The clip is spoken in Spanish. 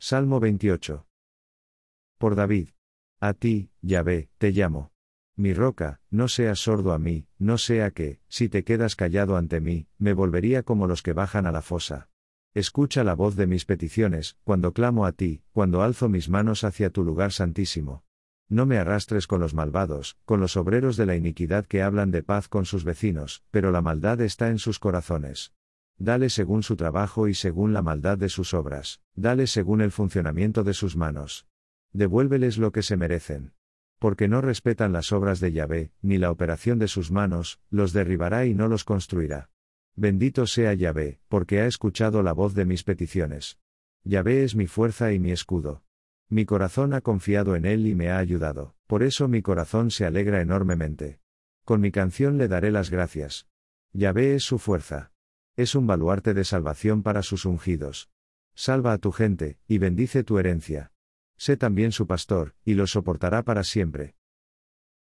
Salmo 28. Por David. A ti, Yahvé, te llamo. Mi roca, no seas sordo a mí, no sea que, si te quedas callado ante mí, me volvería como los que bajan a la fosa. Escucha la voz de mis peticiones, cuando clamo a ti, cuando alzo mis manos hacia tu lugar santísimo. No me arrastres con los malvados, con los obreros de la iniquidad que hablan de paz con sus vecinos, pero la maldad está en sus corazones. Dale según su trabajo y según la maldad de sus obras, dale según el funcionamiento de sus manos. Devuélveles lo que se merecen. Porque no respetan las obras de Yahvé, ni la operación de sus manos, los derribará y no los construirá. Bendito sea Yahvé, porque ha escuchado la voz de mis peticiones. Yahvé es mi fuerza y mi escudo. Mi corazón ha confiado en él y me ha ayudado, por eso mi corazón se alegra enormemente. Con mi canción le daré las gracias. Yahvé es su fuerza. Es un baluarte de salvación para sus ungidos. Salva a tu gente, y bendice tu herencia. Sé también su pastor, y los soportará para siempre.